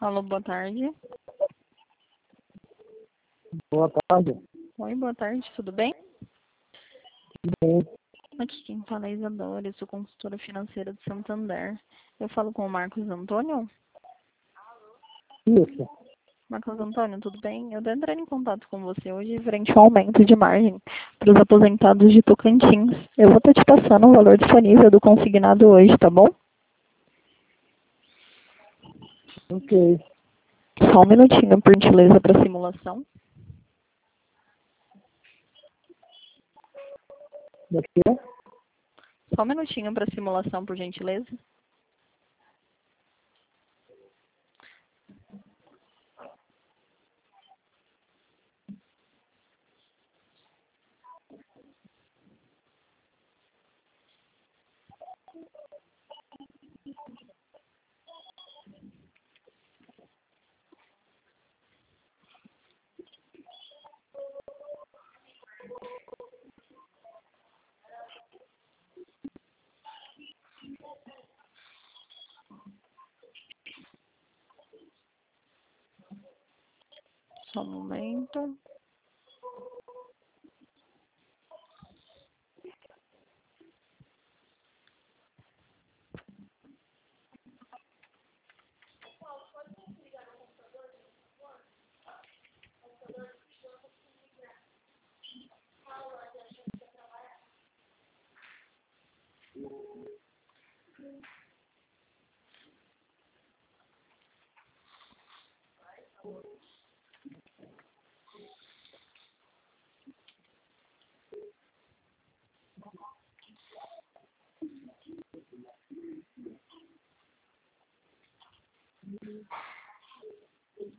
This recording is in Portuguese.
Alô, boa tarde. Boa tarde. Oi, boa tarde, tudo bem? Tudo bem? Aqui quem fala é Isadora, eu sou consultora financeira de Santander. Eu falo com o Marcos Antônio. Isso. Marcos Antônio, tudo bem? Eu tô entrando em contato com você hoje referente ao aumento de margem para os aposentados de Tocantins. Eu vou estar te passando o valor disponível do consignado hoje, tá bom? Ok. Só um minutinho, por gentileza, para simulação. Daqui é? Só um minutinho para simulação, por gentileza. Só um momento.